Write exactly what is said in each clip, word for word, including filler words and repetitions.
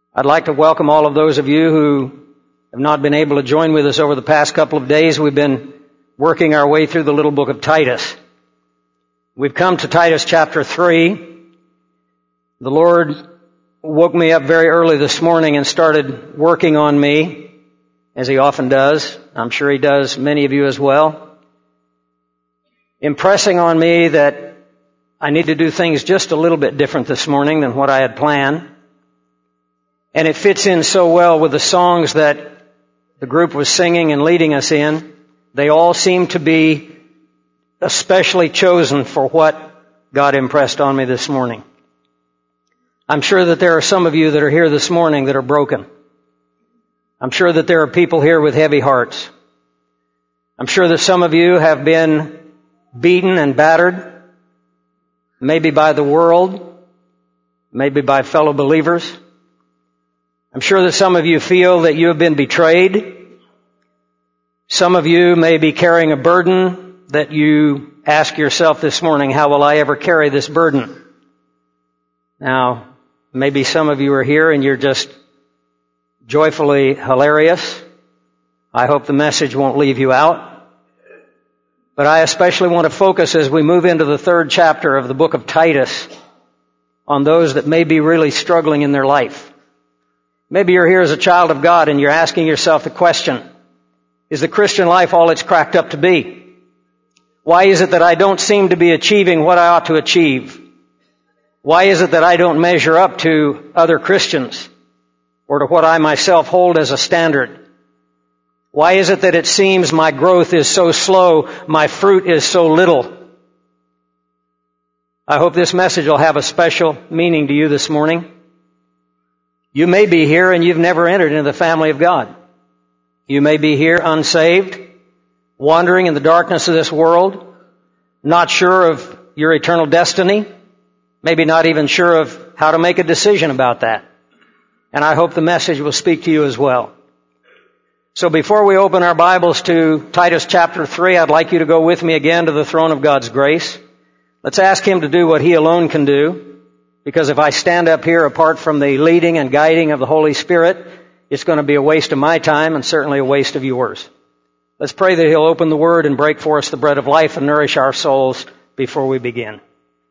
I'd like to welcome all of those of you who have not been able to join with us over the past couple of days. We've been working our way through the little book of Titus. We've come to Titus chapter three. The Lord woke me up very early this morning and started working on me, as He often does. I'm sure He does many of you as well. Impressing on me that I need to do things just a little bit different this morning than what I had planned. And it fits in so well with the songs that the group was singing and leading us in. They all seem to be especially chosen for what God impressed on me this morning. I'm sure that there are some of you that are here this morning that are broken. I'm sure that there are people here with heavy hearts. I'm sure that some of you have been beaten and battered, maybe by the world, maybe by fellow believers. I'm sure that some of you feel that you have been betrayed. Some of you may be carrying a burden that you ask yourself this morning, how will I ever carry this burden? Now, maybe some of you are here and you're just joyfully hilarious. I hope the message won't leave you out. But I especially want to focus as we move into the third chapter of the book of Titus on those that may be really struggling in their life. Maybe you're here as a child of God and you're asking yourself the question, is the Christian life all it's cracked up to be? Why is it that I don't seem to be achieving what I ought to achieve? Why is it that I don't measure up to other Christians or to what I myself hold as a standard? Why is it that it seems my growth is so slow, my fruit is so little? I hope this message will have a special meaning to you this morning. You may be here and you've never entered into the family of God. You may be here unsaved, wandering in the darkness of this world, not sure of your eternal destiny, maybe not even sure of how to make a decision about that. And I hope the message will speak to you as well. So before we open our Bibles to Titus chapter three, I'd like you to go with me again to the throne of God's grace. Let's ask Him to do what He alone can do. Because if I stand up here apart from the leading and guiding of the Holy Spirit, it's going to be a waste of my time and certainly a waste of yours. Let's pray that He'll open the Word and break for us the bread of life and nourish our souls before we begin.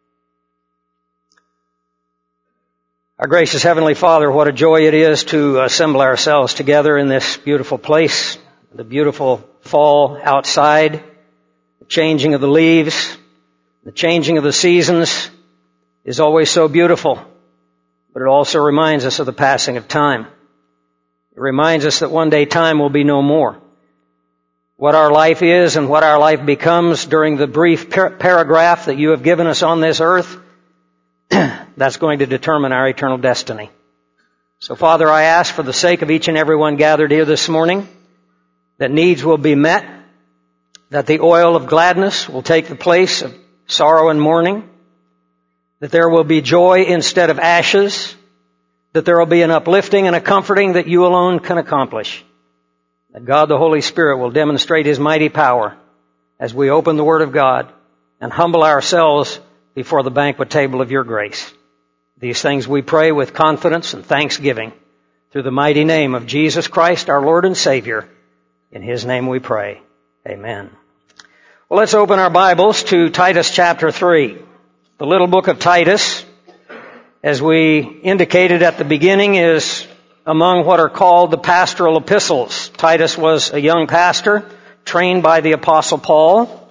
Our gracious Heavenly Father, what a joy it is to assemble ourselves together in this beautiful place, the beautiful fall outside, the changing of the leaves, the changing of the seasons is always so beautiful, but it also reminds us of the passing of time. It reminds us that one day time will be no more. What our life is and what our life becomes during the brief par- paragraph that you have given us on this earth, that's going to determine our eternal destiny. So, Father, I ask for the sake of each and every one gathered here this morning that needs will be met, that the oil of gladness will take the place of sorrow and mourning, that there will be joy instead of ashes, that there will be an uplifting and a comforting that you alone can accomplish. That God the Holy Spirit will demonstrate His mighty power as we open the Word of God and humble ourselves before the banquet table of your grace. These things we pray with confidence and thanksgiving through the mighty name of Jesus Christ, our Lord and Savior. In His name we pray. Amen. Well, let's open our Bibles to Titus chapter three. The little book of Titus, as we indicated at the beginning, is among what are called the pastoral epistles. Titus was a young pastor trained by the Apostle Paul.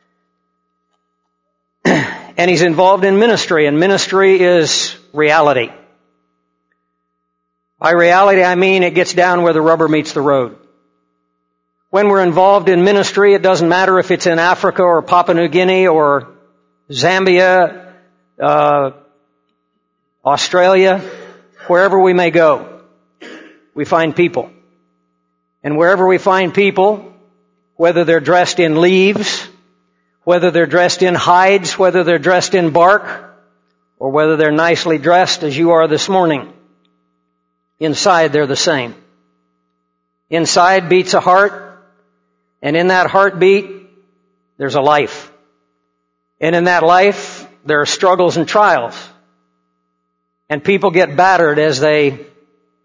And he's involved in ministry, and ministry is reality. By reality, I mean it gets down where the rubber meets the road. When we're involved in ministry, it doesn't matter if it's in Africa or Papua New Guinea or Zambia, uh, Australia, wherever we may go, we find people. And wherever we find people, whether they're dressed in leaves, whether they're dressed in hides, whether they're dressed in bark, or whether they're nicely dressed as you are this morning, inside they're the same. Inside beats a heart, and in that heartbeat, there's a life. And in that life, there are struggles and trials. And people get battered as they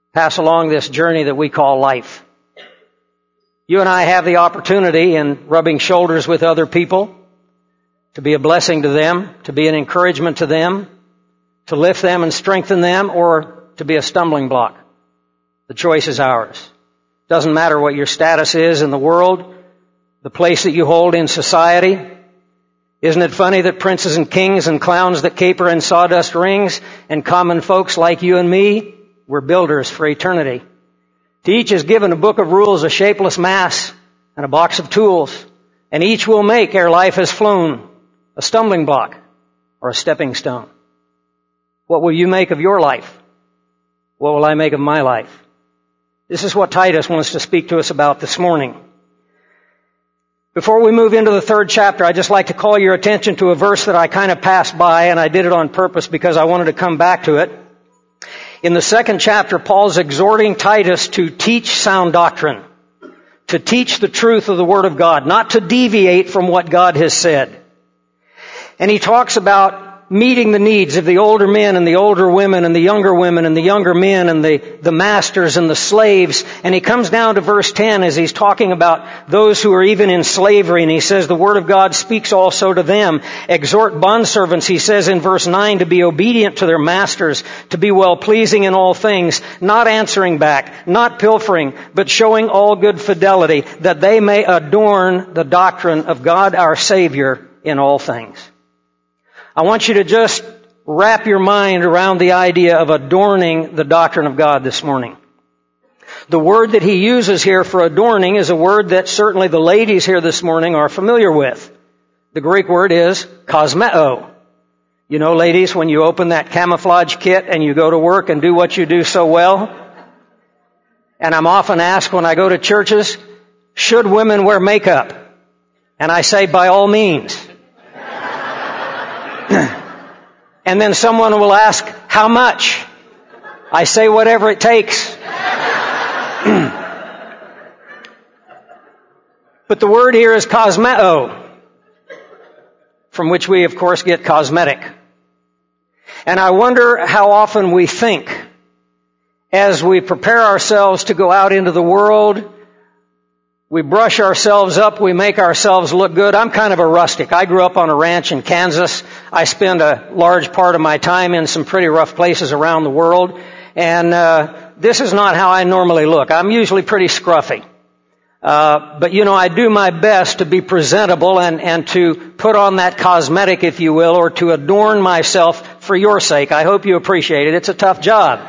pass along this journey that we call life. You and I have the opportunity in rubbing shoulders with other people to be a blessing to them, to be an encouragement to them, to lift them and strengthen them, or to be a stumbling block. The choice is ours. Doesn't matter what your status is in the world, the place that you hold in society. Isn't it funny that princes and kings and clowns that caper in sawdust rings and common folks like you and me, we're builders for eternity. To each is given a book of rules, a shapeless mass, and a box of tools, and each will make ere life has flown a stumbling block or a stepping stone. What will you make of your life? What will I make of my life? This is what Titus wants to speak to us about this morning. Before we move into the third chapter, I'd just like to call your attention to a verse that I kind of passed by, and I did it on purpose because I wanted to come back to it. In the second chapter, Paul's exhorting Titus to teach sound doctrine, to teach the truth of the Word of God, not to deviate from what God has said. And he talks about meeting the needs of the older men and the older women and the younger women and the younger men and the, the masters and the slaves. And he comes down to verse ten as he's talking about those who are even in slavery. And he says the Word of God speaks also to them. Exhort bondservants, he says in verse nine, to be obedient to their masters, to be well-pleasing in all things, not answering back, not pilfering, but showing all good fidelity, that they may adorn the doctrine of God our Savior in all things. I want you to just wrap your mind around the idea of adorning the doctrine of God this morning. The word that he uses here for adorning is a word that certainly the ladies here this morning are familiar with. The Greek word is kosmeo. You know, ladies, when you open that camouflage kit and you go to work and do what you do so well. And I'm often asked when I go to churches, should women wear makeup? And I say, by all means. And then someone will ask, how much? I say, whatever it takes. But the word here is kosmeo, from which we, of course, get cosmetic. And I wonder how often we think, as we prepare ourselves to go out into the world, we brush ourselves up, we make ourselves look good. I'm kind of a rustic. I grew up on a ranch in Kansas. I spend a large part of my time in some pretty rough places around the world. And uh this is not how I normally look. I'm usually pretty scruffy. Uh but you know, I do my best to be presentable and, and to put on that cosmetic, if you will, or to adorn myself for your sake. I hope you appreciate it. It's a tough job.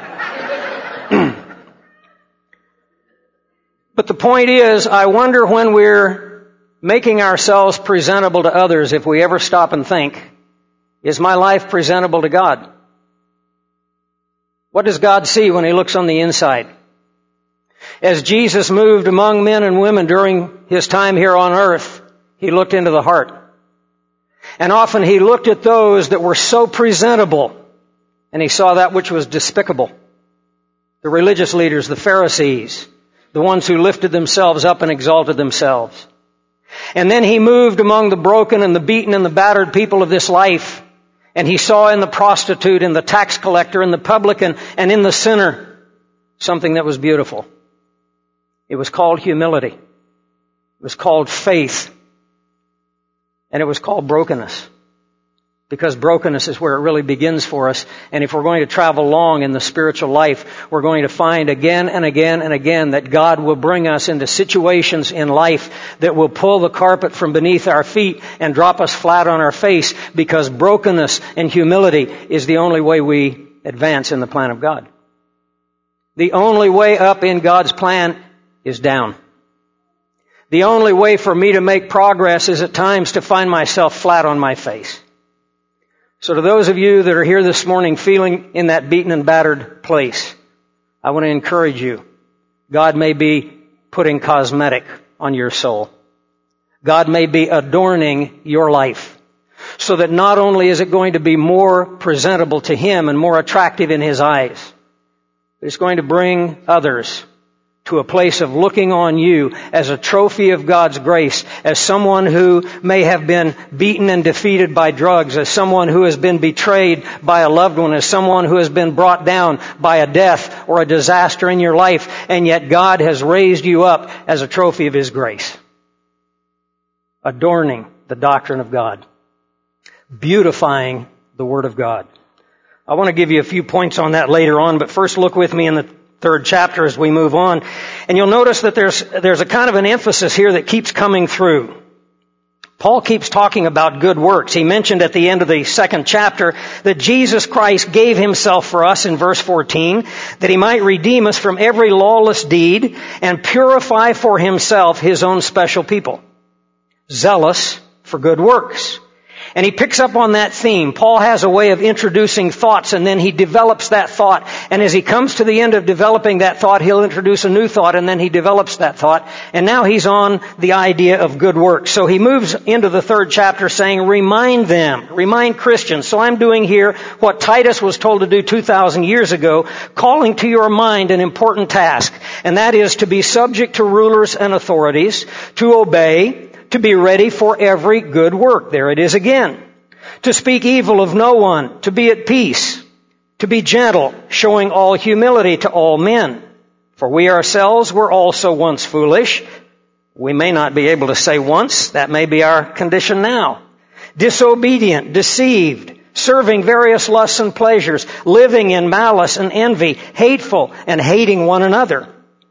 But the point is, I wonder when we're making ourselves presentable to others, if we ever stop and think, is my life presentable to God? What does God see when He looks on the inside? As Jesus moved among men and women during His time here on earth, He looked into the heart. And often He looked at those that were so presentable, and He saw that which was despicable. The religious leaders, the Pharisees, the ones who lifted themselves up and exalted themselves. And then He moved among the broken and the beaten and the battered people of this life. And He saw in the prostitute, in the tax collector, in the publican, and in the sinner something that was beautiful. It was called humility. It was called faith. And it was called brokenness. Because brokenness is where it really begins for us. And if we're going to travel long in the spiritual life, we're going to find again and again and again that God will bring us into situations in life that will pull the carpet from beneath our feet and drop us flat on our face, because brokenness and humility is the only way we advance in the plan of God. The only way up in God's plan is down. The only way for me to make progress is at times to find myself flat on my face. So to those of you that are here this morning feeling in that beaten and battered place, I want to encourage you. God may be putting cosmetic on your soul. God may be adorning your life, so that not only is it going to be more presentable to Him and more attractive in His eyes, but it's going to bring others to a place of looking on you as a trophy of God's grace, as someone who may have been beaten and defeated by drugs, as someone who has been betrayed by a loved one, as someone who has been brought down by a death or a disaster in your life, and yet God has raised you up as a trophy of His grace. Adorning the doctrine of God. Beautifying the Word of God. I want to give you a few points on that later on, but first look with me in the third chapter as we move on. And you'll notice that there's, there's a kind of an emphasis here that keeps coming through. Paul keeps talking about good works. He mentioned at the end of the second chapter that Jesus Christ gave Himself for us in verse fourteen, that He might redeem us from every lawless deed and purify for Himself His own special people, zealous for good works. And he picks up on that theme. Paul has a way of introducing thoughts, and then he develops that thought. And as he comes to the end of developing that thought, he'll introduce a new thought, and then he develops that thought. And now he's on the idea of good works. So he moves into the third chapter saying, remind them, remind Christians. So I'm doing here what Titus was told to do two thousand years ago, calling to your mind an important task. And that is to be subject to rulers and authorities, to obey, to be ready for every good work. There it is again. To speak evil of no one, to be at peace, to be gentle, showing all humility to all men. For we ourselves were also once foolish. We may not be able to say once. That may be our condition now. Disobedient, deceived, serving various lusts and pleasures, living in malice and envy, hateful and hating one another.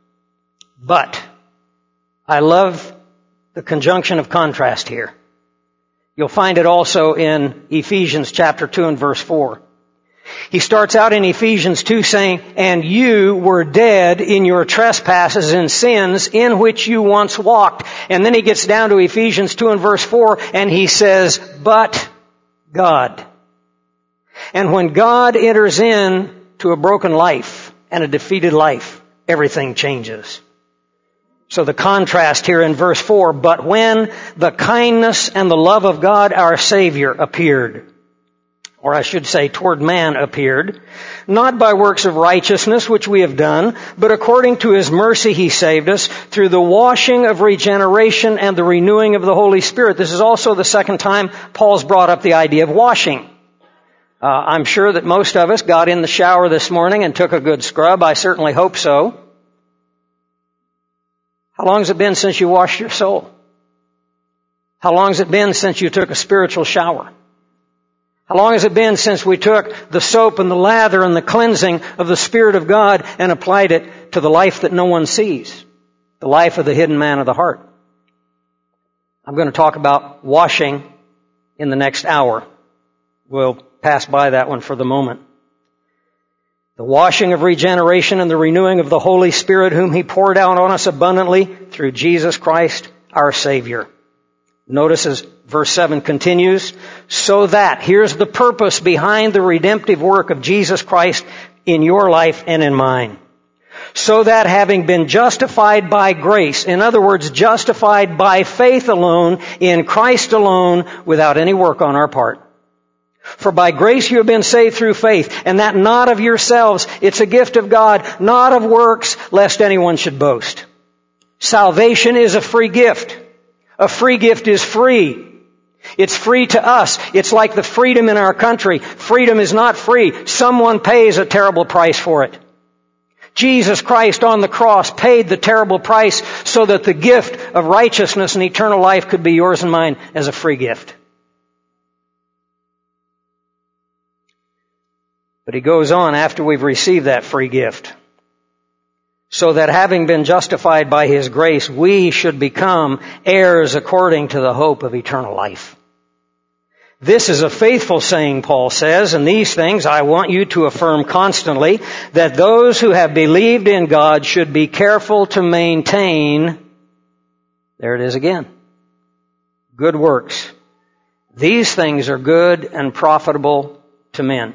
But I love the conjunction of contrast here. You'll find it also in Ephesians chapter two and verse four. He starts out in Ephesians two saying, and you were dead in your trespasses and sins in which you once walked. And then he gets down to Ephesians two and verse four and he says, but God. And when God enters in to a broken life and a defeated life, everything changes. So the contrast here in verse four, but when the kindness and the love of God our Savior appeared, or I should say toward man appeared, not by works of righteousness which we have done, but according to His mercy He saved us through the washing of regeneration and the renewing of the Holy Spirit. This is also the second time Paul's brought up the idea of washing. Uh, I'm sure that most of us got in the shower this morning and took a good scrub. I certainly hope so. How long has it been since you washed your soul? How long has it been since you took a spiritual shower? How long has it been since we took the soap and the lather and the cleansing of the Spirit of God and applied it to the life that no one sees, the life of the hidden man of the heart? I'm going to talk about washing in the next hour. We'll pass by that one for the moment. The washing of regeneration and the renewing of the Holy Spirit, whom He poured out on us abundantly through Jesus Christ, our Savior. Notice as verse seven continues, so that, here's the purpose behind the redemptive work of Jesus Christ in your life and in mine. So that having been justified by grace, in other words, justified by faith alone, in Christ alone, without any work on our part. For by grace you have been saved through faith, and that not of yourselves. It's a gift of God, not of works, lest anyone should boast. Salvation is a free gift. A free gift is free. It's free to us. It's like the freedom in our country. Freedom is not free. Someone pays a terrible price for it. Jesus Christ on the cross paid the terrible price so that the gift of righteousness and eternal life could be yours and mine as a free gift. But he goes on after we've received that free gift. So that having been justified by His grace, we should become heirs according to the hope of eternal life. This is a faithful saying, Paul says, and these things I want you to affirm constantly, that those who have believed in God should be careful to maintain, there it is again, good works. These things are good and profitable to men.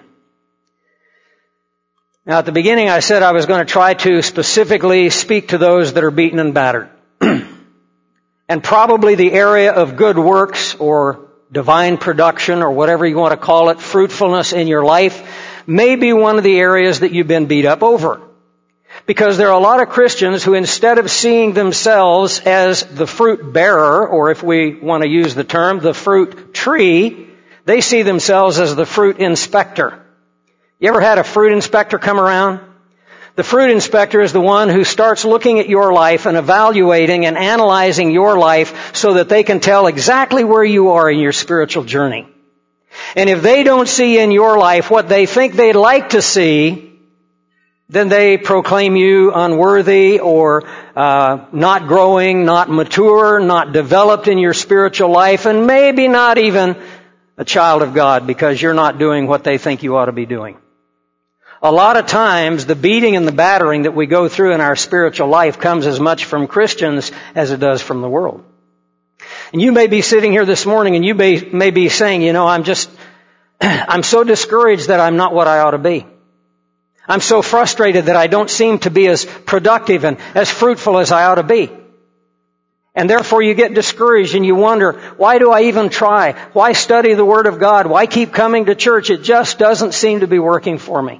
Now, at the beginning, I said I was going to try to specifically speak to those that are beaten and battered. And probably the area of good works or divine production or whatever you want to call it, fruitfulness in your life, may be one of the areas that you've been beat up over. Because there are a lot of Christians who, instead of seeing themselves as the fruit bearer, or if we want to use the term, the fruit tree, they see themselves as the fruit inspector. You ever had a fruit inspector come around? The fruit inspector is the one who starts looking at your life and evaluating and analyzing your life so that they can tell exactly where you are in your spiritual journey. And if they don't see in your life what they think they'd like to see, then they proclaim you unworthy or uh, not growing, not mature, not developed in your spiritual life, and maybe not even a child of God because you're not doing what they think you ought to be doing. A lot of times, the beating and the battering that we go through in our spiritual life comes as much from Christians as it does from the world. And you may be sitting here this morning and you may, may be saying, you know, I'm just, I'm so discouraged that I'm not what I ought to be. I'm so frustrated that I don't seem to be as productive and as fruitful as I ought to be. And therefore you get discouraged and you wonder, why do I even try? Why study the Word of God? Why keep coming to church? It just doesn't seem to be working for me.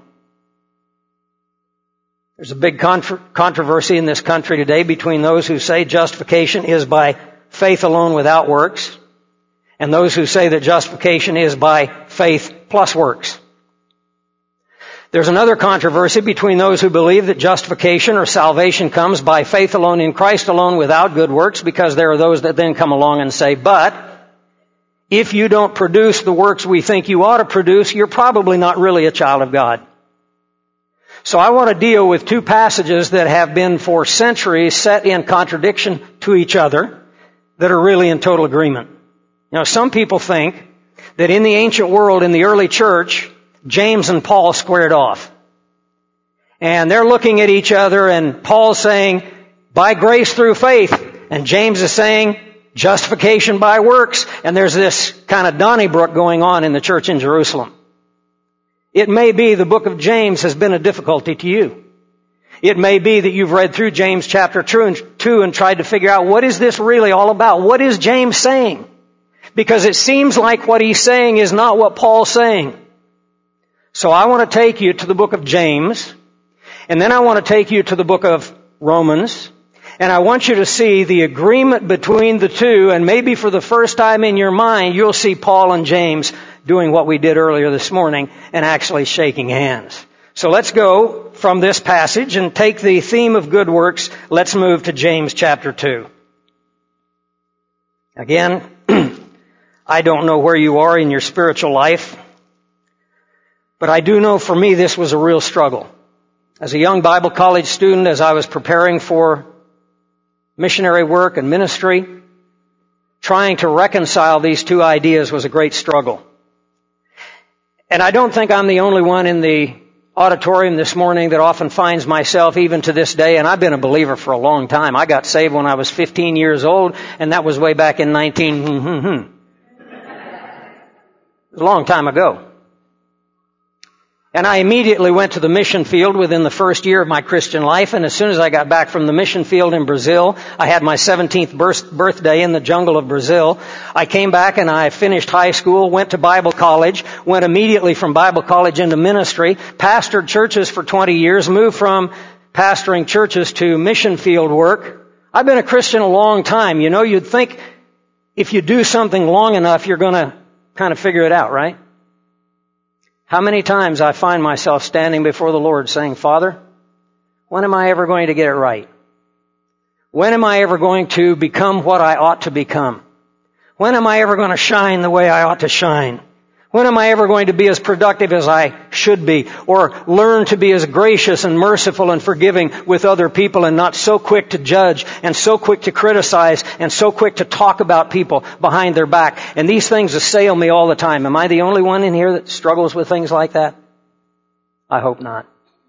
There's a big contro- controversy in this country today between those who say justification is by faith alone without works, and those who say that justification is by faith plus works. There's another controversy between those who believe that justification or salvation comes by faith alone in Christ alone without good works, because there are those that then come along and say, but if you don't produce the works we think you ought to produce, you're probably not really a child of God. So I want to deal with two passages that have been for centuries set in contradiction to each other that are really in total agreement. Now, some people think that in the ancient world, in the early church, James and Paul squared off. And they're looking at each other, and Paul's saying, by grace through faith. And James is saying, justification by works. And there's this kind of Donnybrook going on in the church in Jerusalem. It may be the book of James has been a difficulty to you. It may be that you've read through James chapter two and tried to figure out, what is this really all about? What is James saying? Because it seems like what he's saying is not what Paul's saying. So I want to take you to the book of James, and then I want to take you to the book of Romans, and I want you to see the agreement between the two, and maybe for the first time in your mind, you'll see Paul and James doing what we did earlier this morning and actually shaking hands. So let's go from this passage and take the theme of good works. Let's move to James chapter two. Again, I don't know where you are in your spiritual life, but I do know for me this was a real struggle. As a young Bible college student, as I was preparing for missionary work and ministry, trying to reconcile these two ideas was a great struggle. And I don't think I'm the only one in the auditorium this morning that often finds myself even to this day, and I've been a believer for a long time. I got saved when I was fifteen years old, and that was way back in nineteen... Hmm, hmm, hmm. It was a long time ago. And I immediately went to the mission field within the first year of my Christian life, and as soon as I got back from the mission field in Brazil, I had my seventeenth birthday in the jungle of Brazil. I came back and I finished high school, went to Bible college, went immediately from Bible college into ministry, pastored churches for twenty years, moved from pastoring churches to mission field work. I've been a Christian a long time. You know, you'd think if you do something long enough, you're going to kind of figure it out, right? How many times I find myself standing before the Lord saying, Father, when am I ever going to get it right? When am I ever going to become what I ought to become? When am I ever going to shine the way I ought to shine? When am I ever going to be as productive as I should be? Or learn to be as gracious and merciful and forgiving with other people and not so quick to judge and so quick to criticize and so quick to talk about people behind their back. And these things assail me all the time. Am I the only one in here that struggles with things like that? I hope not.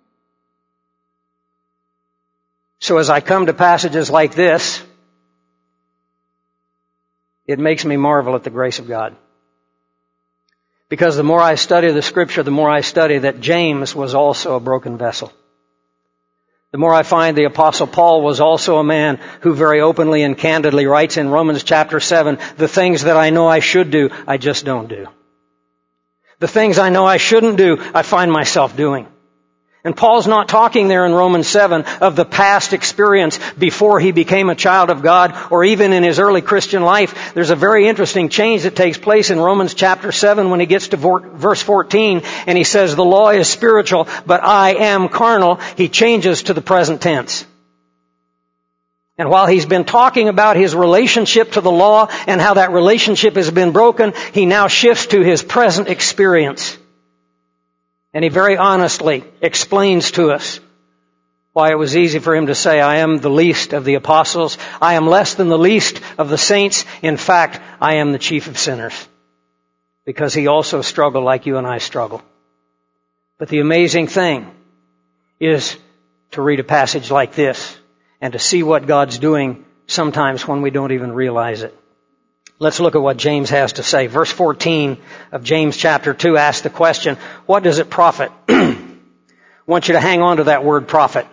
So as I come to passages like this, it makes me marvel at the grace of God. Because the more I study the Scripture, the more I study that James was also a broken vessel. The more I find the Apostle Paul was also a man who very openly and candidly writes in Romans chapter seven, the things that I know I should do, I just don't do. The things I know I shouldn't do, I find myself doing. And Paul's not talking there in Romans seven of the past experience before he became a child of God or even in his early Christian life. There's a very interesting change that takes place in Romans chapter seven when he gets to verse fourteen and he says, the law is spiritual, but I am carnal. He changes to the present tense. And while he's been talking about his relationship to the law and how that relationship has been broken, he now shifts to his present experience. And he very honestly explains to us why it was easy for him to say, I am the least of the apostles. I am less than the least of the saints. In fact, I am the chief of sinners. Because he also struggled like you and I struggle. But the amazing thing is to read a passage like this and to see what God's doing sometimes when we don't even realize it. Let's look at what James has to say. Verse fourteen of James chapter two asks the question, what does it profit? I want you to hang on to that word profit.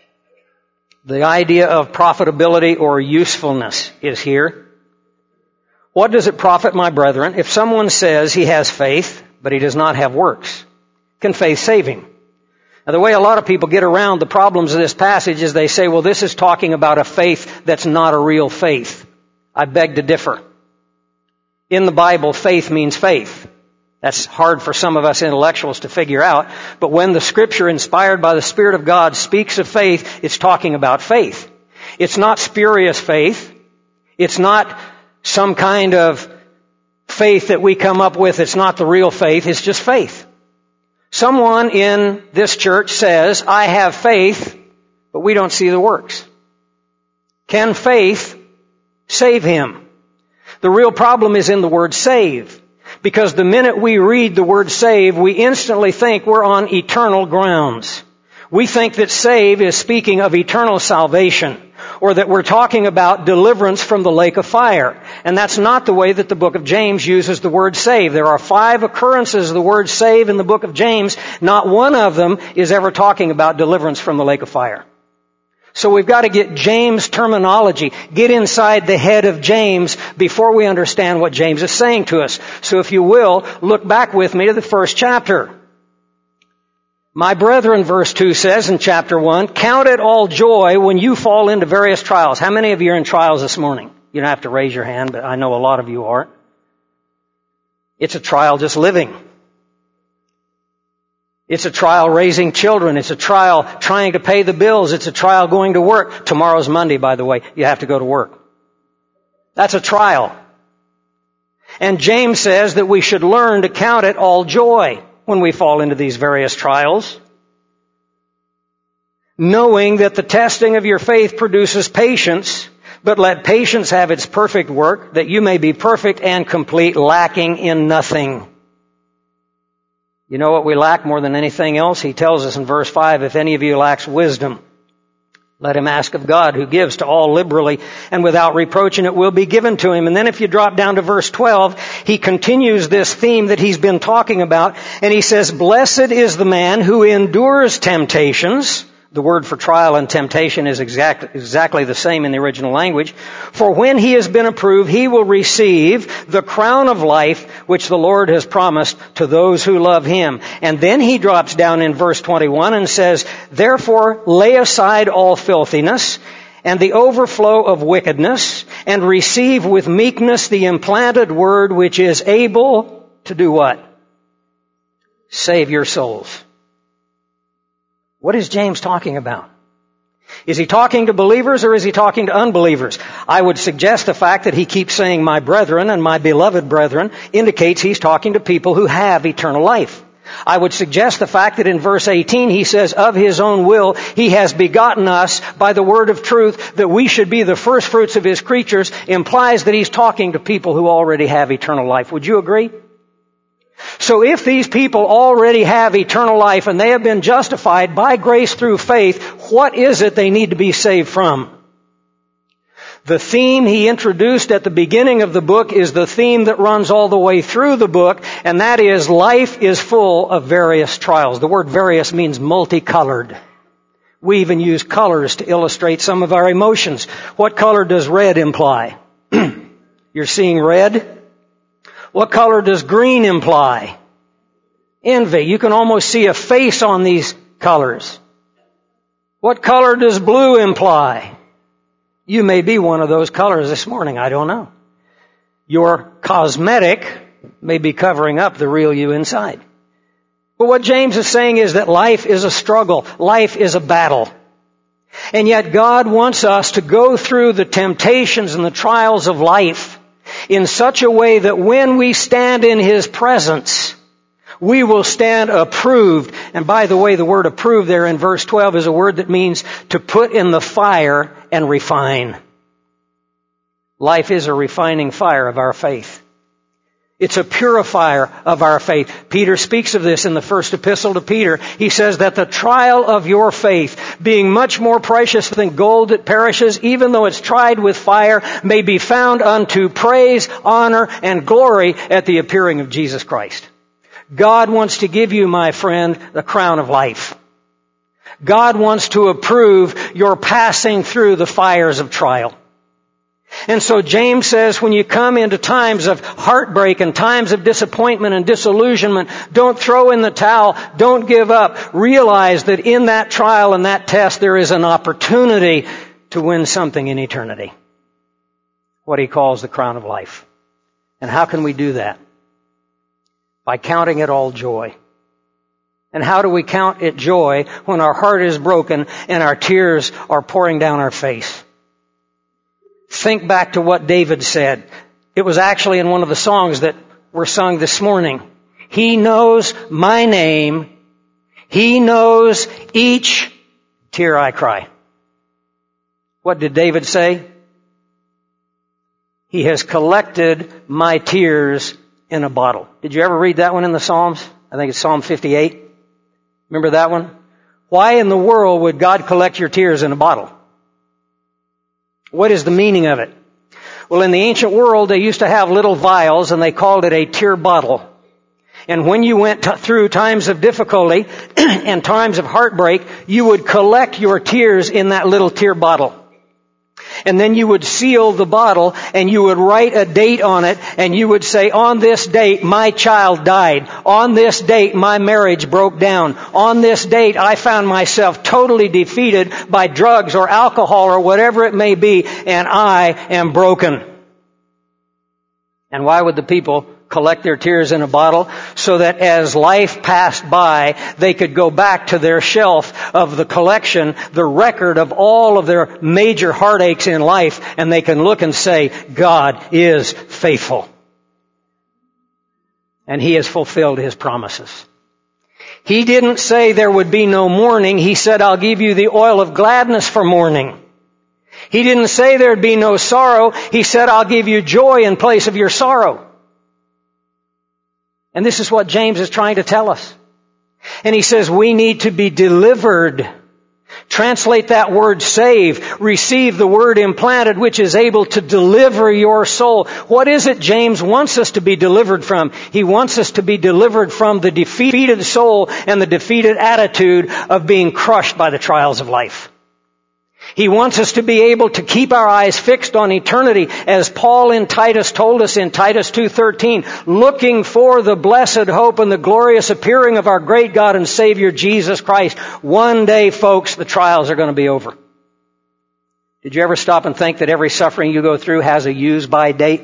The idea of profitability or usefulness is here. What does it profit, my brethren, if someone says he has faith, but he does not have works? Can faith save him? Now, the way a lot of people get around the problems of this passage is they say, well, this is talking about a faith that's not a real faith. I beg to differ. In the Bible, faith means faith. That's hard for some of us intellectuals to figure out. But when the Scripture, inspired by the Spirit of God, speaks of faith, it's talking about faith. It's not spurious faith. It's not some kind of faith that we come up with. It's not the real faith. It's just faith. Someone in this church says, I have faith, but we don't see the works. Can faith save him? The real problem is in the word save. Because the minute we read the word save, we instantly think we're on eternal grounds. We think that save is speaking of eternal salvation, or that we're talking about deliverance from the lake of fire. And that's not the way that the book of James uses the word save. There are five occurrences of the word save in the book of James. Not one of them is ever talking about deliverance from the lake of fire. So we've got to get James' terminology, get inside the head of James before we understand what James is saying to us. So if you will, look back with me to the first chapter. My brethren, verse two says in chapter one, count it all joy when you fall into various trials. How many of you are in trials this morning? You don't have to raise your hand, but I know a lot of you are. It's a trial just living. It's a trial raising children. It's a trial trying to pay the bills. It's a trial going to work. Tomorrow's Monday, by the way. You have to go to work. That's a trial. And James says that we should learn to count it all joy when we fall into these various trials, knowing that the testing of your faith produces patience, but let patience have its perfect work, that you may be perfect and complete, lacking in nothing. You know what we lack more than anything else? He tells us in verse five, if any of you lacks wisdom, let him ask of God, who gives to all liberally and without reproach, and it will be given to him. And then if you drop down to verse twelve, he continues this theme that he's been talking about, and he says, blessed is the man who endures temptations. The word for trial and temptation is exact, exactly the same in the original language. For when he has been approved, he will receive the crown of life which the Lord has promised to those who love him. And then he drops down in verse twenty-one and says, therefore lay aside all filthiness and the overflow of wickedness, and receive with meekness the implanted word which is able to do what? Save your souls. What is James talking about? Is he talking to believers or is he talking to unbelievers? I would suggest the fact that he keeps saying my brethren and my beloved brethren indicates he's talking to people who have eternal life. I would suggest the fact that in verse eighteen he says, of his own will he has begotten us by the word of truth, that we should be the first fruits of his creatures, implies that he's talking to people who already have eternal life. Would you agree? So if these people already have eternal life and they have been justified by grace through faith, what is it they need to be saved from? The theme he introduced at the beginning of the book is the theme that runs all the way through the book, and that is life is full of various trials. The word various means multicolored. We even use colors to illustrate some of our emotions. What color does red imply? You're seeing red? What color does green imply? Envy. You can almost see a face on these colors. What color does blue imply? You may be one of those colors this morning. I don't know. Your cosmetic may be covering up the real you inside. But what James is saying is that life is a struggle. Life is a battle. And yet God wants us to go through the temptations and the trials of life in such a way that when we stand in His presence, we will stand approved. And by the way, the word approved there in verse twelve is a word that means to put in the fire and refine. Life is a refining fire of our faith. It's a purifier of our faith. Peter speaks of this in the first epistle to Peter. He says that the trial of your faith, being much more precious than gold that perishes, even though it's tried with fire, may be found unto praise, honor, and glory at the appearing of Jesus Christ. God wants to give you, my friend, the crown of life. God wants to approve your passing through the fires of trial. And so James says when you come into times of heartbreak and times of disappointment and disillusionment, don't throw in the towel, don't give up. Realize that in that trial and that test there is an opportunity to win something in eternity. What he calls the crown of life. And how can we do that? By counting it all joy. And how do we count it joy when our heart is broken and our tears are pouring down our face? Think back to what David said. It was actually in one of the songs that were sung this morning. He knows my name. He knows each tear I cry. What did David say? He has collected my tears in a bottle. Did you ever read that one in the Psalms? I think it's Psalm fifty-eight. Remember that one? Why in the world would God collect your tears in a bottle? What is the meaning of it? Well, in the ancient world, they used to have little vials, and they called it a tear bottle. And when you went t- through times of difficulty and times of heartbreak, you would collect your tears in that little tear bottle. And then you would seal the bottle, and you would write a date on it, and you would say, on this date, my child died. On this date, my marriage broke down. On this date, I found myself totally defeated by drugs or alcohol or whatever it may be, and I am broken. And why would the people collect their tears in a bottle? So that as life passed by, they could go back to their shelf of the collection, the record of all of their major heartaches in life, and they can look and say, God is faithful. And He has fulfilled His promises. He didn't say there would be no mourning. He said, I'll give you the oil of gladness for mourning. He didn't say there'd be no sorrow. He said, I'll give you joy in place of your sorrow. And this is what James is trying to tell us. And he says we need to be delivered. Translate that word save. Receive the word implanted, which is able to deliver your soul. What is it James wants us to be delivered from? He wants us to be delivered from the defeated soul and the defeated attitude of being crushed by the trials of life. He wants us to be able to keep our eyes fixed on eternity, as Paul in Titus told us in Titus two thirteen, looking for the blessed hope and the glorious appearing of our great God and Savior Jesus Christ. One day, folks, the trials are going to be over. Did you ever stop and think that every suffering you go through has a use-by date?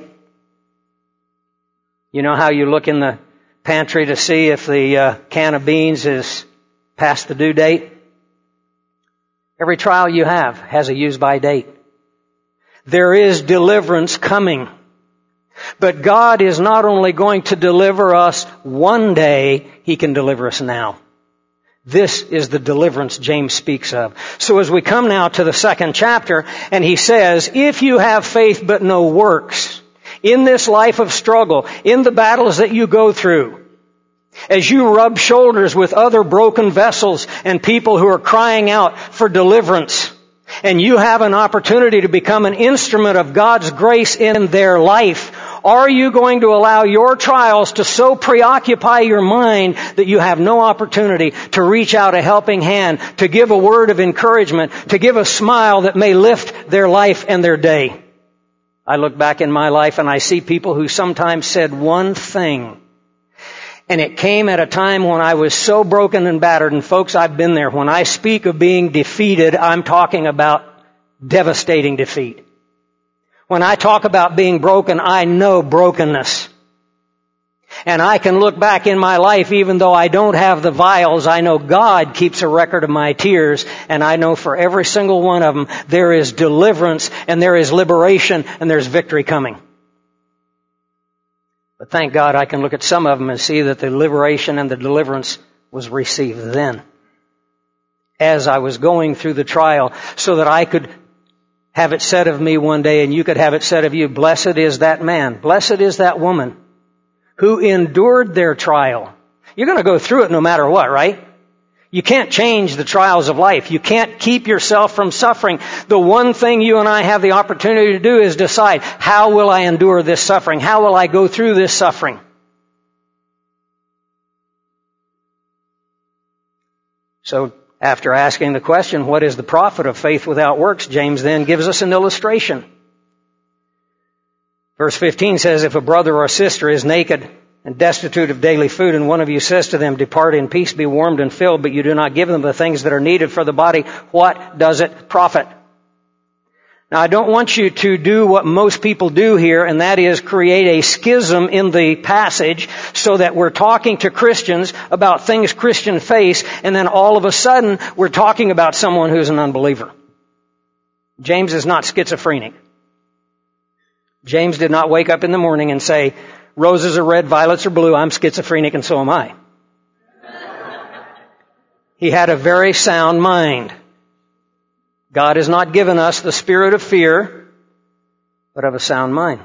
You know how you look in the pantry to see if the uh, can of beans is past the due date? Every trial you have has a use-by date. There is deliverance coming. But God is not only going to deliver us one day, He can deliver us now. This is the deliverance James speaks of. So as we come now to the second chapter, and he says, if you have faith but no works, in this life of struggle, in the battles that you go through, as you rub shoulders with other broken vessels and people who are crying out for deliverance, and you have an opportunity to become an instrument of God's grace in their life, are you going to allow your trials to so preoccupy your mind that you have no opportunity to reach out a helping hand, to give a word of encouragement, to give a smile that may lift their life and their day? I look back in my life and I see people who sometimes said one thing, And it came at a time when I was so broken and battered. And folks, I've been there. When I speak of being defeated, I'm talking about devastating defeat. When I talk about being broken, I know brokenness. And I can look back in my life, even though I don't have the vials, I know God keeps a record of my tears, and I know for every single one of them, there is deliverance, and there is liberation, and there's victory coming. But thank God I can look at some of them and see that the liberation and the deliverance was received then, as I was going through the trial, so that I could have it said of me one day, and you could have it said of you, blessed is that man, blessed is that woman, who endured their trial. You're going to go through it no matter what, right? You can't change the trials of life. You can't keep yourself from suffering. The one thing you and I have the opportunity to do is decide, how will I endure this suffering? How will I go through this suffering? So, after asking the question, what is the profit of faith without works? James then gives us an illustration. Verse fifteen says, if a brother or a sister is naked and destitute of daily food, and one of you says to them, depart in peace, be warmed and filled, but you do not give them the things that are needed for the body, what does it profit? Now, I don't want you to do what most people do here, and that is create a schism in the passage so that we're talking to Christians about things Christians face, and then all of a sudden we're talking about someone who's an unbeliever. James is not schizophrenic. James did not wake up in the morning and say, roses are red, violets are blue, I'm schizophrenic and so am I. He had a very sound mind. God has not given us the spirit of fear, but of a sound mind.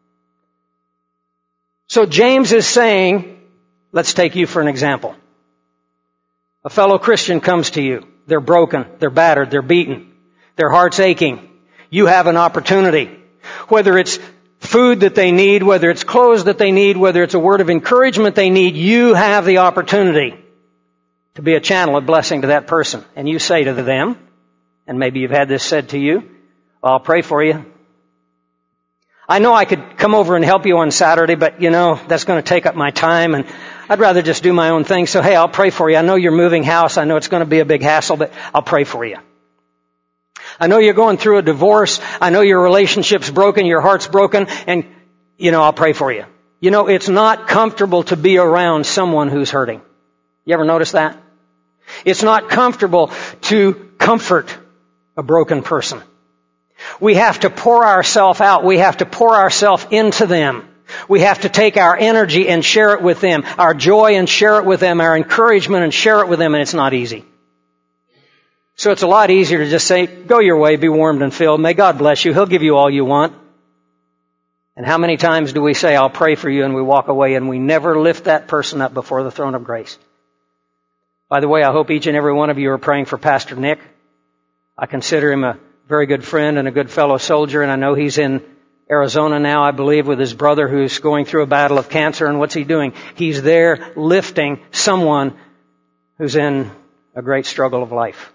So James is saying, let's take you for an example. A fellow Christian comes to you. They're broken, they're battered, they're beaten, their heart's aching. You have an opportunity. Whether it's food that they need, whether it's clothes that they need, whether it's a word of encouragement they need, you have the opportunity to be a channel of blessing to that person. And you say to them, and maybe you've had this said to you, I'll pray for you. I know I could come over and help you on Saturday, but you know, that's going to take up my time and I'd rather just do my own thing. So hey, I'll pray for you. I know you're moving house. I know it's going to be a big hassle, but I'll pray for you. I know you're going through a divorce. I know your relationship's broken, your heart's broken, and, you know, I'll pray for you. You know, it's not comfortable to be around someone who's hurting. You ever notice that? It's not comfortable to comfort a broken person. We have to pour ourselves out. We have to pour ourselves into them. We have to take our energy and share it with them, our joy and share it with them, our encouragement and share it with them, and it's not easy. So it's a lot easier to just say, go your way, be warmed and filled. May God bless you. He'll give you all you want. And how many times do we say, I'll pray for you, and we walk away and we never lift that person up before the throne of grace? By the way, I hope each and every one of you are praying for Pastor Nick. I consider him a very good friend and a good fellow soldier, and I know he's in Arizona now, I believe, with his brother who's going through a battle of cancer. And what's he doing? He's there lifting someone who's in a great struggle of life.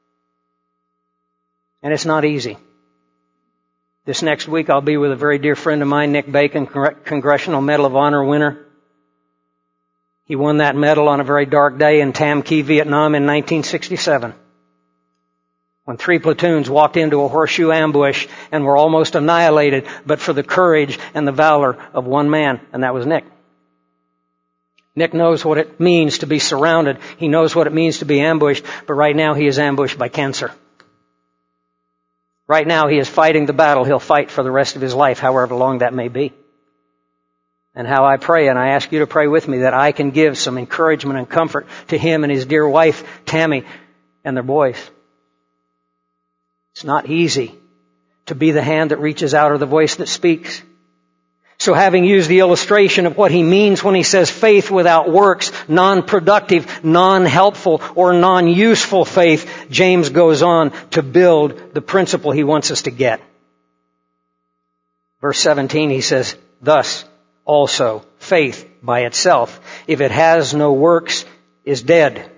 And it's not easy. This next week I'll be with a very dear friend of mine, Nick Bacon, Congressional Medal of Honor winner. He won that medal on a very dark day in Tam Kee, Vietnam in nineteen sixty-seven. When three platoons walked into a horseshoe ambush and were almost annihilated, but for the courage and the valor of one man, and that was Nick. Nick knows what it means to be surrounded. He knows what it means to be ambushed, but right now he is ambushed by cancer. Right now he is fighting the battle he'll fight for the rest of his life, however long that may be. And how I pray, and I ask you to pray with me, that I can give some encouragement and comfort to him and his dear wife, Tammy, and their boys. It's not easy to be the hand that reaches out or the voice that speaks. So having used the illustration of what he means when he says faith without works, non-productive, non-helpful, or non-useful faith, James goes on to build the principle he wants us to get. Verse seventeen, he says, thus also faith by itself, if it has no works, is dead.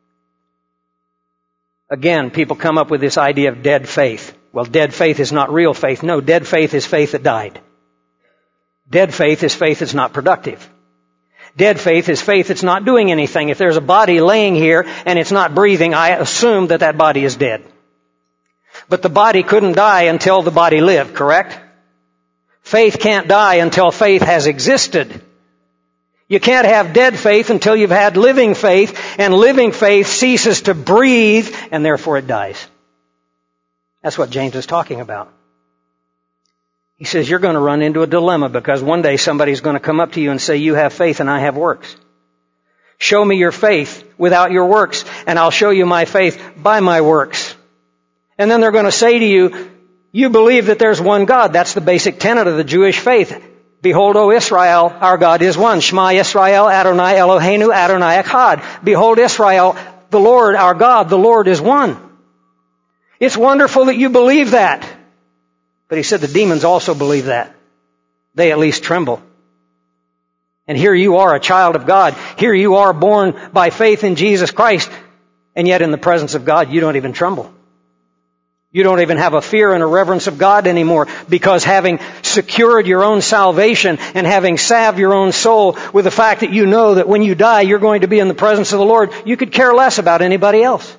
Again, people come up with this idea of dead faith. Well, dead faith is not real faith. No, dead faith is faith that died. Dead faith is faith that's not productive. Dead faith is faith that's not doing anything. If there's a body laying here and it's not breathing, I assume that that body is dead. But the body couldn't die until the body lived, correct? Faith can't die until faith has existed. You can't have dead faith until you've had living faith, and living faith ceases to breathe, and therefore it dies. That's what James is talking about. He says you're going to run into a dilemma because one day somebody's going to come up to you and say, you have faith and I have works. Show me your faith without your works, and I'll show you my faith by my works. And then they're going to say to you, you believe that there's one God. That's the basic tenet of the Jewish faith. Behold, O Israel, our God is one. Shema Yisrael, Adonai Eloheinu, Adonai Echad. Behold, Israel, the Lord, our God, the Lord is one. It's wonderful that you believe that. But he said the demons also believe that. They at least tremble. And here you are, a child of God. Here you are, born by faith in Jesus Christ. And yet in the presence of God, you don't even tremble. You don't even have a fear and a reverence of God anymore, because having secured your own salvation and having salved your own soul with the fact that you know that when you die, you're going to be in the presence of the Lord, you could care less about anybody else.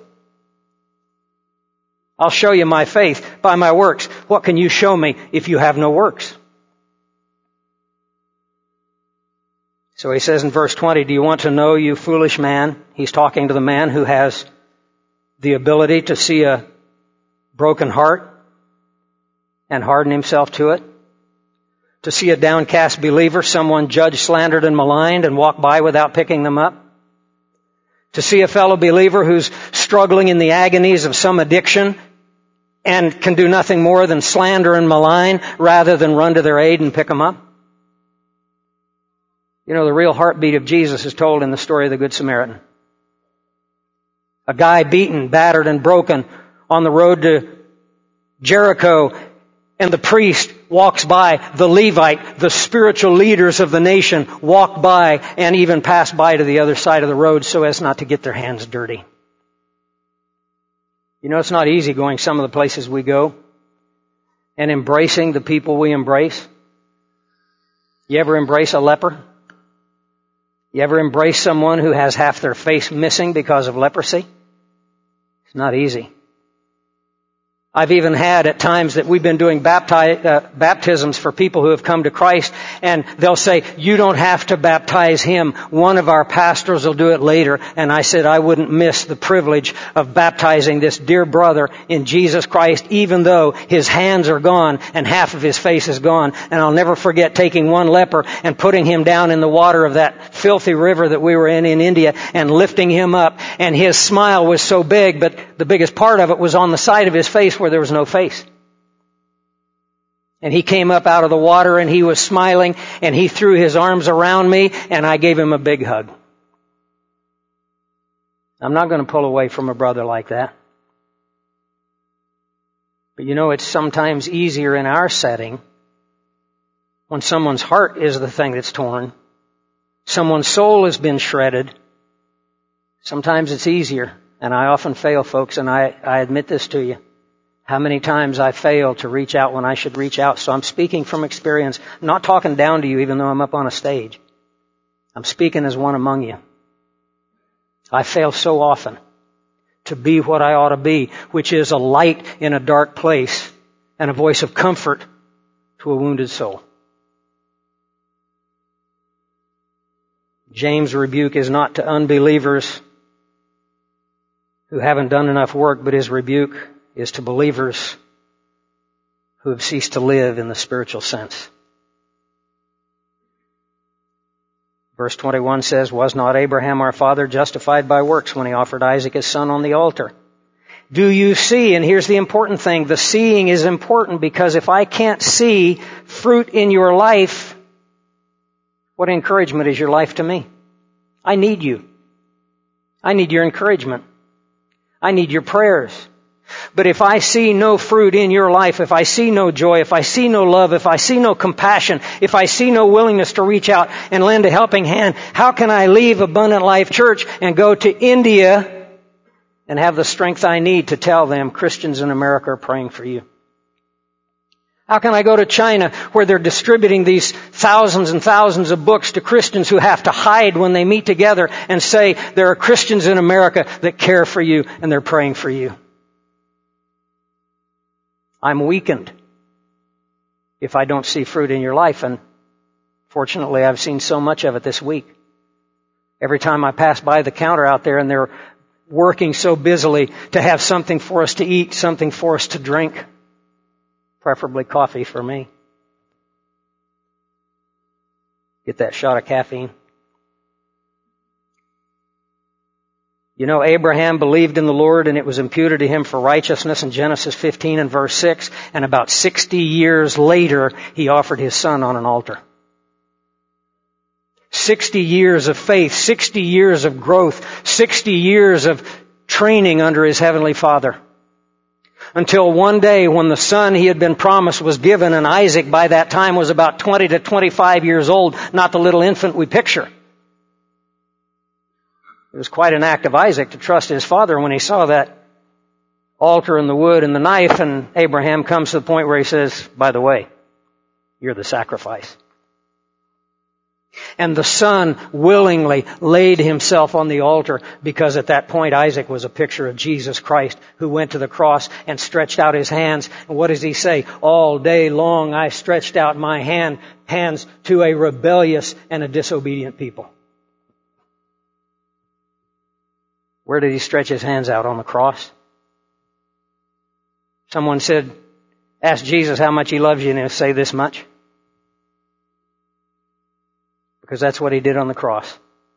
I'll show you my faith by my works. What can you show me if you have no works? So he says in verse twenty, do you want to know, you foolish man? He's talking to the man who has the ability to see a broken heart and harden himself to it. To see a downcast believer, someone judged, slandered, and maligned and walk by without picking them up. To see a fellow believer who's struggling in the agonies of some addiction and can do nothing more than slander and malign rather than run to their aid and pick them up. You know, the real heartbeat of Jesus is told in the story of the Good Samaritan. A guy beaten, battered, and broken on the road to Jericho, and the priest walks by, the Levite, the spiritual leaders of the nation walk by and even pass by to the other side of the road so as not to get their hands dirty. You know, it's not easy going some of the places we go and embracing the people we embrace. You ever embrace a leper? You ever embrace someone who has half their face missing because of leprosy? It's not easy. I've even had at times that we've been doing bapti- uh, baptisms for people who have come to Christ, and they'll say, you don't have to baptize him. One of our pastors will do it later. And I said I wouldn't miss the privilege of baptizing this dear brother in Jesus Christ, even though his hands are gone and half of his face is gone. And I'll never forget taking one leper and putting him down in the water of that filthy river that we were in in India and lifting him up. And his smile was so big, but the biggest part of it was on the side of his face where there was no face. And he came up out of the water and he was smiling and he threw his arms around me and I gave him a big hug. I'm not going to pull away from a brother like that. But you know, it's sometimes easier in our setting when someone's heart is the thing that's torn. Someone's soul has been shredded. Sometimes it's easier. And I often fail, folks, and I, I admit this to you. How many times I fail to reach out when I should reach out. So I'm speaking from experience. I'm not talking down to you even though I'm up on a stage. I'm speaking as one among you. I fail so often to be what I ought to be, which is a light in a dark place and a voice of comfort to a wounded soul. James' rebuke is not to unbelievers who haven't done enough work, but his rebuke is to believers who have ceased to live in the spiritual sense. Verse twenty-one says, was not Abraham our father justified by works when he offered Isaac his son on the altar? Do you see? And here's the important thing. The seeing is important, because if I can't see fruit in your life, what encouragement is your life to me? I need you. I need your encouragement. I need your prayers. But if I see no fruit in your life, if I see no joy, if I see no love, if I see no compassion, if I see no willingness to reach out and lend a helping hand, how can I leave Abundant Life Church and go to India and have the strength I need to tell them Christians in America are praying for you? How can I go to China where they're distributing these thousands and thousands of books to Christians who have to hide when they meet together and say there are Christians in America that care for you and they're praying for you? I'm weakened if I don't see fruit in your life, and fortunately I've seen so much of it this week. Every time I pass by the counter out there and they're working so busily to have something for us to eat, something for us to drink. Preferably coffee for me. Get that shot of caffeine. You know, Abraham believed in the Lord and it was imputed to him for righteousness in Genesis fifteen and verse six. And about sixty years later, he offered his son on an altar. Sixty years of faith, sixty years of growth, sixty years of training under his heavenly Father. Until one day when the son he had been promised was given, and Isaac by that time was about twenty to twenty-five years old, not the little infant we picture. It was quite an act of Isaac to trust his father when he saw that altar and the wood and the knife, and Abraham comes to the point where he says, by the way, you're the sacrifice. And the son willingly laid himself on the altar because at that point Isaac was a picture of Jesus Christ who went to the cross and stretched out his hands. And what does he say? All day long I stretched out my hand, hands to a rebellious and a disobedient people. Where did he stretch his hands out? On the cross? Someone said, ask Jesus how much he loves you and he'll say this much. Because that's what he did on the cross.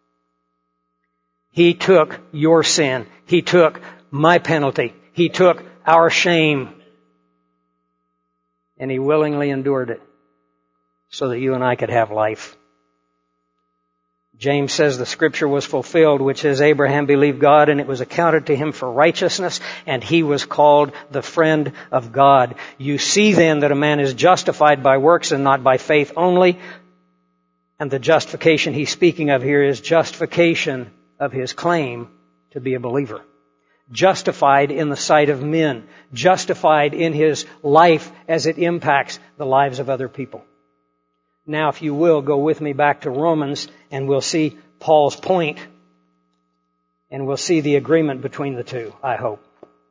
He took your sin. He took my penalty. He took our shame. And he willingly endured it so that you and I could have life. James says the scripture was fulfilled, which says Abraham believed God and it was accounted to him for righteousness, and he was called the friend of God. You see then that a man is justified by works and not by faith only. And the justification he's speaking of here is justification of his claim to be a believer. Justified in the sight of men. Justified in his life as it impacts the lives of other people. Now, if you will, go with me back to Romans and we'll see Paul's point. And we'll see the agreement between the two, I hope.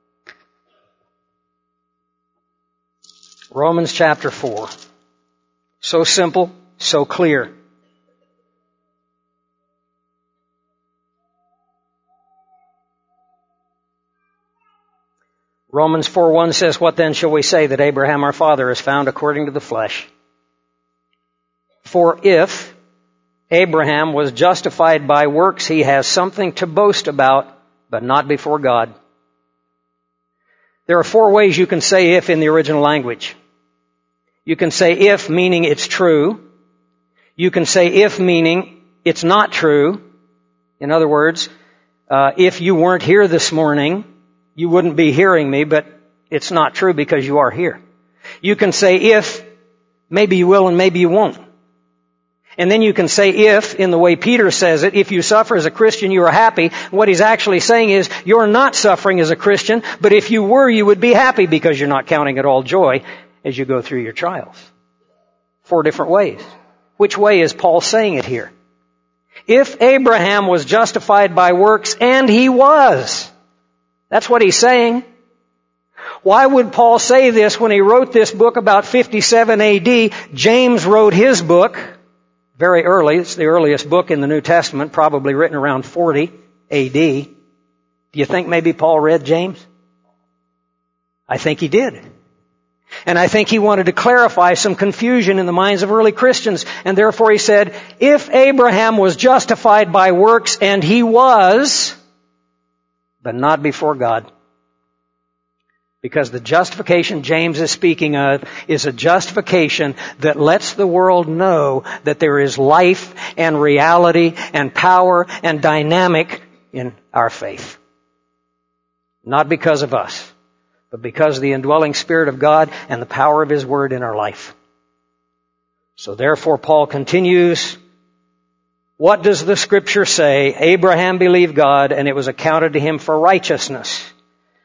Romans chapter four. So simple, so clear. Romans four one says, what then shall we say that Abraham our father is found according to the flesh? For if Abraham was justified by works, he has something to boast about, but not before God. There are four ways you can say if in the original language. You can say if meaning it's true. You can say if meaning it's not true. In other words, uh, if you weren't here this morning, you wouldn't be hearing me, but it's not true because you are here. You can say if, maybe you will and maybe you won't. And then you can say if, in the way Peter says it, if you suffer as a Christian, you are happy. What he's actually saying is, you're not suffering as a Christian, but if you were, you would be happy because you're not counting it all joy as you go through your trials. Four different ways. Which way is Paul saying it here? If Abraham was justified by works, and he was. That's what he's saying. Why would Paul say this when he wrote this book about fifty-seven A D? James wrote his book very early. It's the earliest book in the New Testament, probably written around forty A D. Do you think maybe Paul read James? I think he did. And I think he wanted to clarify some confusion in the minds of early Christians. And therefore he said, if Abraham was justified by works, and he was, but not before God. Because the justification James is speaking of is a justification that lets the world know that there is life and reality and power and dynamic in our faith. Not because of us, but because of the indwelling Spirit of God and the power of His Word in our life. So therefore Paul continues, what does the Scripture say? Abraham believed God and it was accounted to him for righteousness.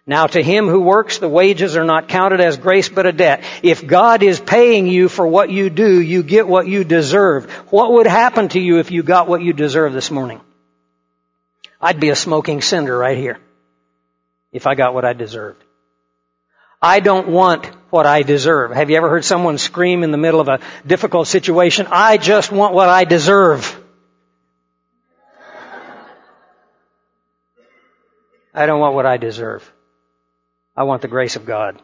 Now to him who works, the wages are not counted as grace but a debt. If God is paying you for what you do, you get what you deserve. What would happen to you if you got what you deserve this morning? I'd be a smoking cinder right here if I got what I deserved. I don't want what I deserve. Have you ever heard someone scream in the middle of a difficult situation, I just want what I deserve? I don't want what I deserve. I want the grace of God.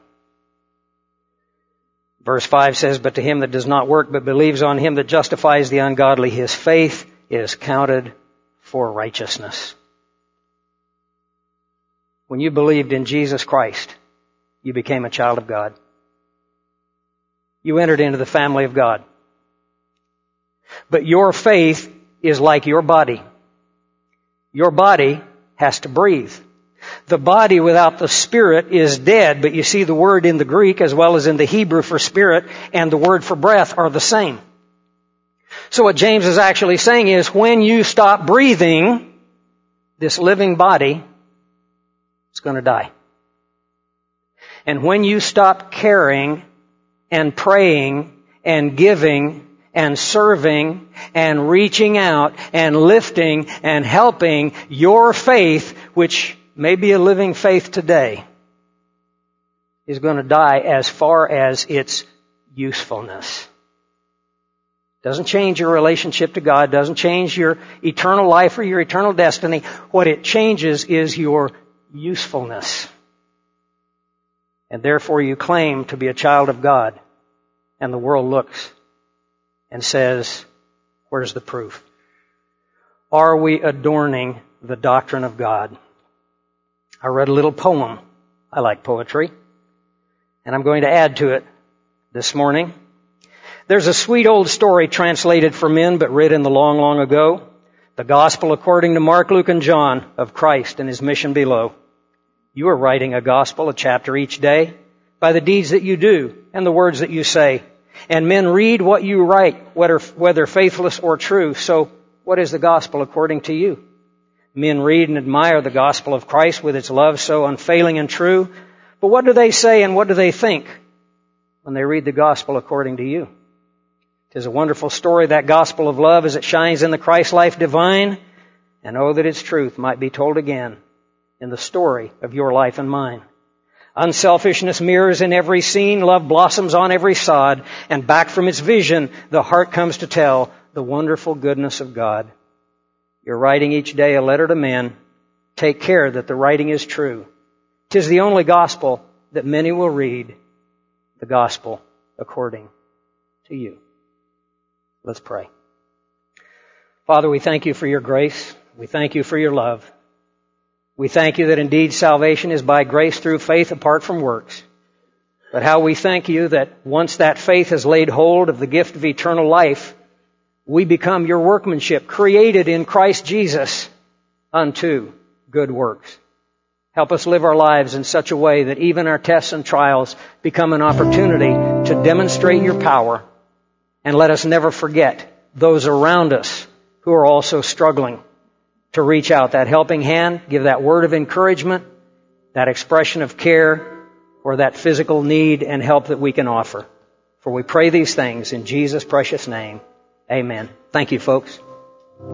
Verse five says, but to him that does not work but believes on him that justifies the ungodly, his faith is counted for righteousness. When you believed in Jesus Christ, you became a child of God. You entered into the family of God. But your faith is like your body. Your body has to breathe. The body without the spirit is dead, but you see the word in the Greek as well as in the Hebrew for spirit and the word for breath are the same. So what James is actually saying is when you stop breathing, this living body is going to die. And when you stop caring and praying and giving and serving and reaching out and lifting and helping, your faith, which may be a living faith today, is going to die as far as its usefulness. Doesn't change your relationship to God, doesn't change your eternal life or your eternal destiny. What it changes is your usefulness. And therefore you claim to be a child of God, and the world looks and says, where's the proof? Are we adorning the doctrine of God? I read a little poem. I like poetry. And I'm going to add to it this morning. There's a sweet old story translated for men but written the long, long ago. The gospel according to Mark, Luke, and John of Christ and his mission below. You are writing a gospel, a chapter each day, by the deeds that you do and the words that you say. And men read what you write, whether, whether faithless or true. So what is the gospel according to you? Men read and admire the gospel of Christ with its love so unfailing and true. But what do they say and what do they think when they read the gospel according to you? It is a wonderful story, that gospel of love as it shines in the Christ life divine. And oh, that its truth might be told again in the story of your life and mine. Unselfishness mirrors in every scene, love blossoms on every sod, and back from its vision, the heart comes to tell the wonderful goodness of God. You're writing each day a letter to men. Take care that the writing is true. 'Tis the only gospel that many will read, the gospel according to you. Let's pray. Father, we thank you for your grace. We thank you for your love. We thank you that indeed salvation is by grace through faith apart from works. But how we thank you that once that faith has laid hold of the gift of eternal life, we become your workmanship, created in Christ Jesus unto good works. Help us live our lives in such a way that even our tests and trials become an opportunity to demonstrate your power. And let us never forget those around us who are also struggling, to reach out that helping hand, give that word of encouragement, that expression of care, or that physical need and help that we can offer. For we pray these things in Jesus' precious name. Amen. Thank you, folks.